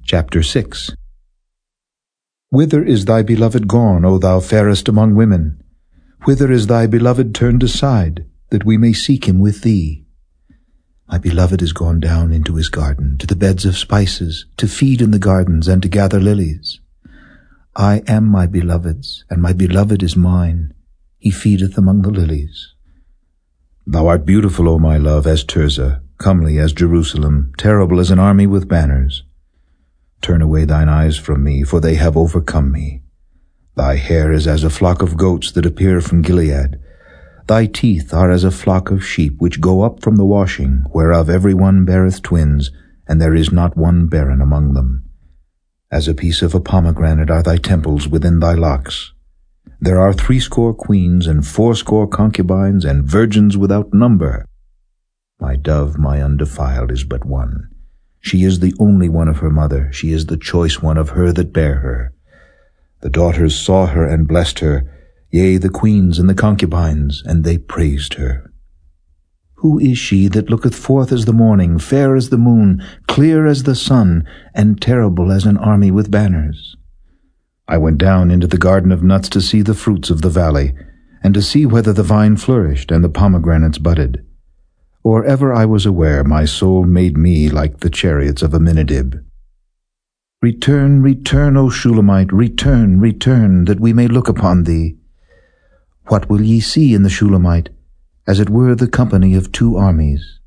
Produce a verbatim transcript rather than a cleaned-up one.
Chapter six. Whither is thy beloved gone, O thou fairest among women? Whither is thy beloved turned aside, that we may seek him with thee? My beloved is gone down into his garden, to the beds of spices, to feed in the gardens, and to gather lilies. I am my beloved's, and my beloved is mine. He feedeth among the lilies. Thou art beautiful, O my love, as Tirzah, comely as Jerusalem, terrible as an army with banners. Turn away thine eyes from me, for they have overcome me. Thy hair is as a flock of goats that appear from Gilead. Thy teeth are as a flock of sheep which go up from the washing, whereof every one beareth twins, and there is not one barren among them. As a piece of a pomegranate are thy temples within thy locks. There are threescore queens, and fourscore concubines, and virgins without number. My dove, my undefiled, is but one. She is the only one of her mother, she is the choice one of her that bare her. The daughters saw her and blessed her, yea, the queens and the concubines, and they praised her. Who is she that looketh forth as the morning, fair as the moon, clear as the sun, and terrible as an army with banners? I went down into the garden of nuts to see the fruits of the valley, and to see whether the vine flourished and the pomegranates budded. Or ever I was aware, my soul made me like the chariots of Aminadab. Return, return, O Shulamite, return, return, that we may look upon thee. What will ye see in the Shulamite? As it were the company of two armies.